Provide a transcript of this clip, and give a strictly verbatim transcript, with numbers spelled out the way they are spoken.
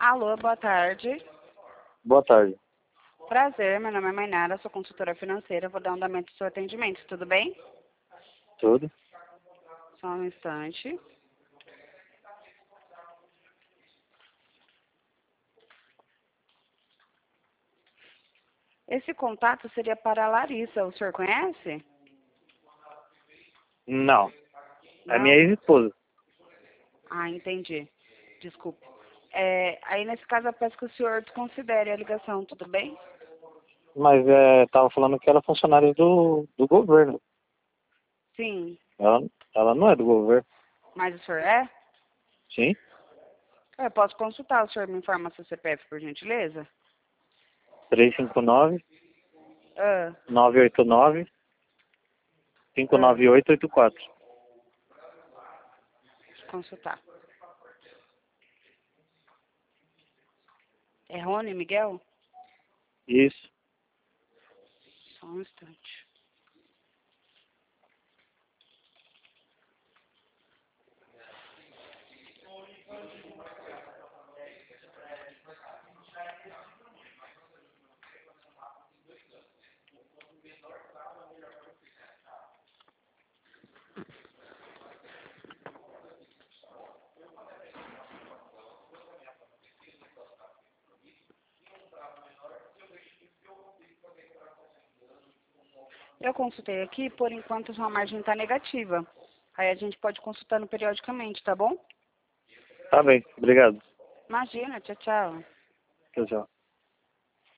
Alô, boa tarde. Boa tarde. Prazer, meu nome é Mainara, sou consultora financeira, vou dar um andamento do seu atendimento, tudo bem? Tudo? Só um instante. Esse contato seria para a Larissa, o senhor conhece? Não. É Não? minha ex-esposa. Ah, entendi. Desculpe. É, aí, nesse caso, eu peço que o senhor desconsidere a ligação, tudo bem? Mas é, tava falando que ela é funcionária do, do governo. Sim. Ela, ela não é do governo. Mas o senhor é? Sim? Eu posso consultar, o senhor me informa seu C P F, por gentileza? três cinco nove, Ah, nove oito nove, cinco ah, nove oito oito quatro. deixa eu consultar. É Rony, Miguel? Isso. Só um instante. Eu consultei aqui, por enquanto sua margem está negativa. Aí a gente pode consultando periodicamente, tá bom? Tá bem. Obrigado. Imagina, tchau, tchau. Tchau, tchau.